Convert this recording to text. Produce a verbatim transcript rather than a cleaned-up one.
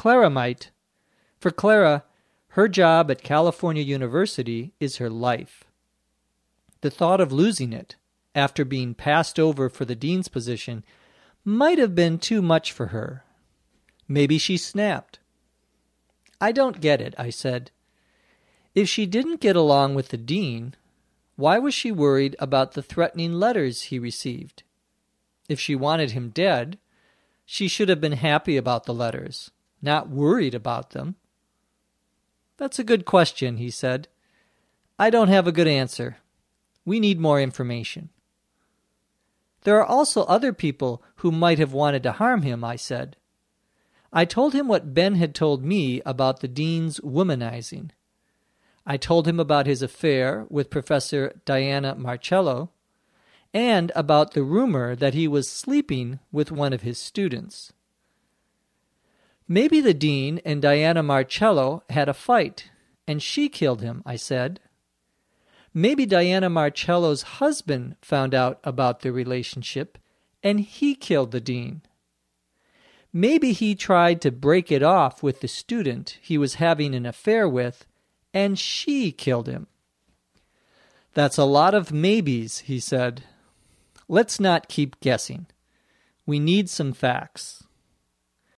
Clara might. For Clara, her job at California University is her life. The thought of losing it, after being passed over for the dean's position, might have been too much for her. Maybe she snapped. I don't get it, I said. If she didn't get along with the dean, why was she worried about the threatening letters he received? If she wanted him dead, she should have been happy about the letters, not worried about them. That's a good question, he said. I don't have a good answer. We need more information. There are also other people who might have wanted to harm him, I said. I told him what Ben had told me about the dean's womanizing. I told him about his affair with Professor Diana Marcello, and about the rumor that he was sleeping with one of his students. Maybe the dean and Diana Marcello had a fight, and she killed him, I said. Maybe Diana Marcello's husband found out about the relationship, and he killed the dean. Maybe he tried to break it off with the student he was having an affair with, and she killed him. That's a lot of maybes, he said. Let's not keep guessing. We need some facts.